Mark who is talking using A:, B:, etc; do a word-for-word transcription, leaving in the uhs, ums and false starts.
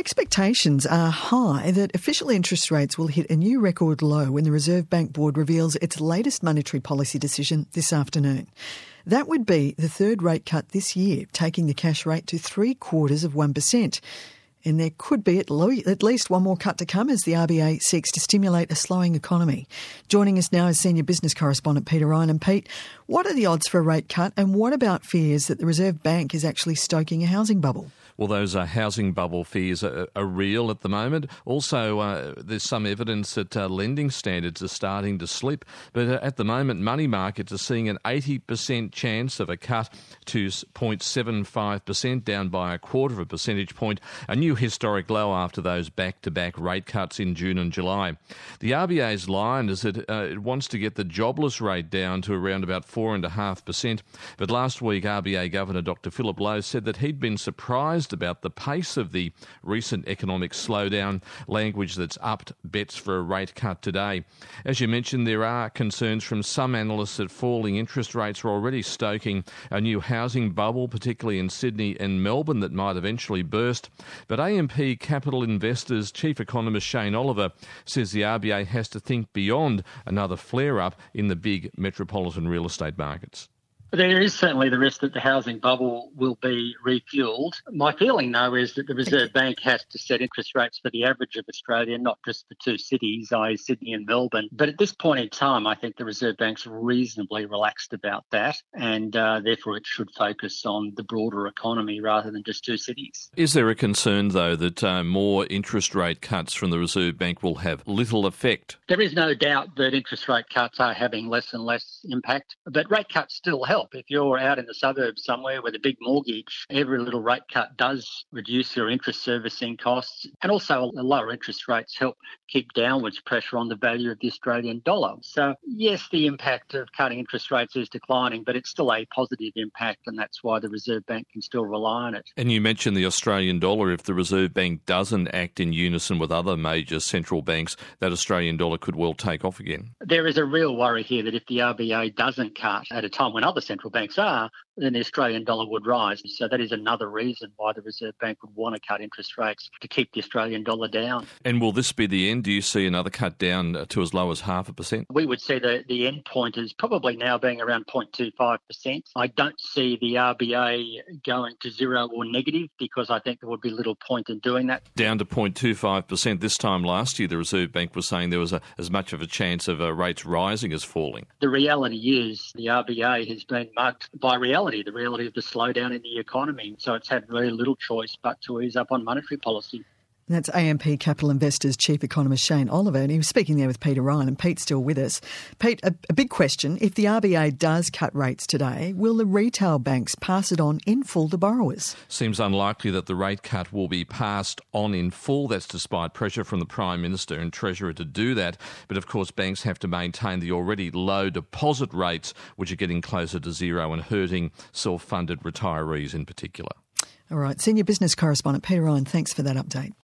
A: expectations are high that official interest rates will hit a new record low when the Reserve Bank Board reveals its latest monetary policy decision this afternoon. That would be the third rate cut this year, taking the cash rate to three quarters of one percent. And there could be at, lo- at least one more cut to come as the R B A seeks to stimulate a slowing economy. Joining us now is senior business correspondent Peter Ryan. And Pete, what are the odds for a rate cut, and what about fears that the Reserve Bank is actually stoking a housing bubble?
B: Well, those uh, housing bubble fears are, are real at the moment. Also, uh, there's some evidence that uh, lending standards are starting to slip. But uh, at the moment, money markets are seeing an eighty percent chance of a cut to zero point seven five percent, down by a quarter of a percentage point, a new historic low after those back-to-back rate cuts in June and July. The R B A's line is that uh, it wants to get the jobless rate down to around about four point five percent. But last week, R B A Governor Doctor Philip Lowe said that he'd been surprised about the pace of the recent economic slowdown, language that's upped bets for a rate cut today. As you mentioned, there are concerns from some analysts that falling interest rates are already stoking a new housing bubble, particularly in Sydney and Melbourne, that might eventually burst. But A M P Capital Investors Chief Economist Shane Oliver says the R B A has to think beyond another flare-up in the big metropolitan real estate markets.
C: There is certainly the risk that the housing bubble will be refuelled. My feeling, though, is that the Reserve Bank has to set interest rates for the average of Australia, not just for two cities, that is Sydney and Melbourne. But at this point in time, I think the Reserve Bank's reasonably relaxed about that, and uh, therefore it should focus on the broader economy rather than just two cities.
B: Is there a concern, though, that uh, more interest rate cuts from the Reserve Bank will have little effect?
C: There is no doubt that interest rate cuts are having less and less impact, but rate cuts still help. If you're out in the suburbs somewhere with a big mortgage, every little rate cut does reduce your interest servicing costs, and also lower interest rates help keep downwards pressure on the value of the Australian dollar. So yes, the impact of cutting interest rates is declining, but it's still a positive impact, and that's why the Reserve Bank can still rely on it.
B: And you mentioned the Australian dollar. If the Reserve Bank doesn't act in unison with other major central banks, that Australian dollar could well take off again.
C: There is a real worry here that if the R B A doesn't cut at a time when other central banks are, then the Australian dollar would rise. So that is another reason why the Reserve Bank would want to cut interest rates, to keep the Australian dollar down.
B: And will this be the end? Do you see another cut down to as low as half a percent?
C: We would see the, the end point is probably now being around zero point two five percent. I don't see the R B A going to zero or negative, because I think there would be little point in doing that.
B: Down to zero point two five percent. This time last year, the Reserve Bank was saying there was a, as much of a chance of uh, rates rising as falling.
C: The reality is the R B A has been mugged by reality, the reality of the slowdown in the economy. So it's had very little choice but to ease up on monetary policy.
A: And that's A M P Capital Investors Chief Economist Shane Oliver, and he was speaking there with Peter Ryan, and Pete's still with us. Pete, a, a big question. If the R B A does cut rates today, will the retail banks pass it on in full to borrowers?
B: Seems unlikely that the rate cut will be passed on in full. That's despite pressure from the Prime Minister and Treasurer to do that. But of course, banks have to maintain the already low deposit rates, which are getting closer to zero and hurting self-funded retirees in particular.
A: All right, Senior Business Correspondent Peter Ryan, thanks for that update.